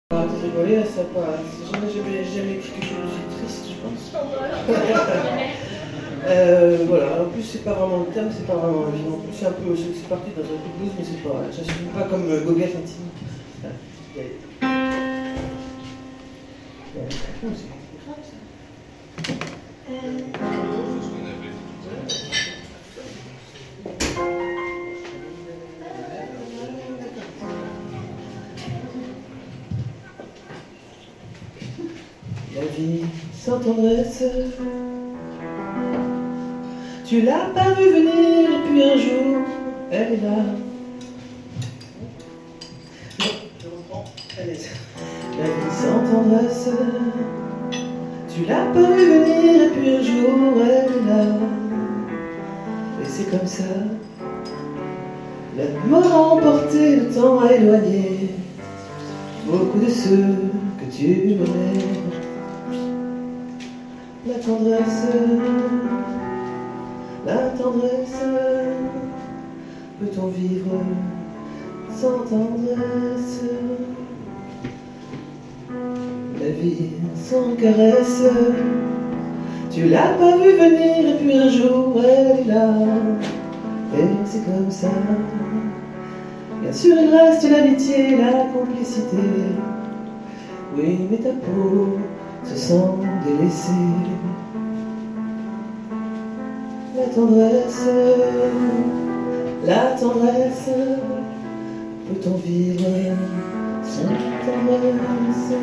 Arrêtez de rigoler, ça pas. J'ai jamais écrit quelque chose d'aussi triste, je pense. Voilà, en plus c'est pas vraiment le thème, c'est pas vraiment la vie. En plus c'est un peu, c'est parti dans un coup de blues, mais c'est pas, ça suit pas comme Gauguin intime. C'est grave ça. La vie sans tendresse, tu l'as pas vu venir et puis un jour, elle est là. Non, je reprends. Allez. La vie sans tendresse, tu l'as pas vu venir et puis un jour, elle est là. Et c'est comme ça, la mort a emporté, le temps a éloigné beaucoup de ceux que tu aimais. La tendresse, peut-on vivre sans tendresse? La vie sans caresse, tu l'as pas vu venir et puis un jour elle est là. Et c'est comme ça, bien sûr il reste l'amitié, la complicité. Oui, mais ta peau se sent délaissée. La tendresse, peut-on vivre sans tendresse?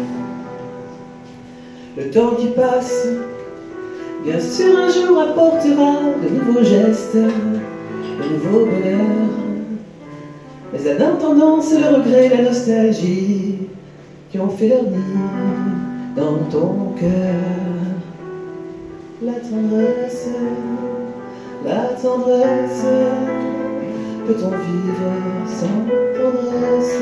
Le temps qui passe, bien sûr un jour apportera de nouveaux gestes, de nouveaux bonheurs. Mais en attendant, c'est le regret, la nostalgie qui ont fait leur nid dans ton cœur. La tendresse, peut-on vivre sans tendresse?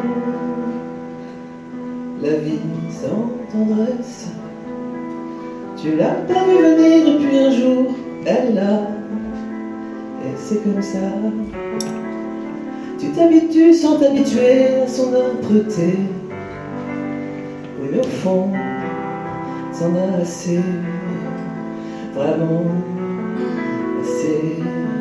La vie sans tendresse, tu l'as pas vu venir et puis un jour, elle est là. Et c'est comme ça, tu t'habitues sans t'habituer à son âpreté. Oui, mais au fond, t'en as assez, vraiment assez.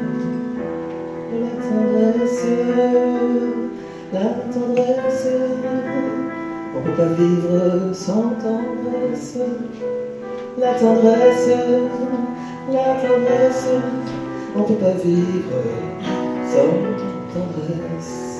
La tendresse, on peut pas vivre sans tendresse. La tendresse, on peut pas vivre sans tendresse.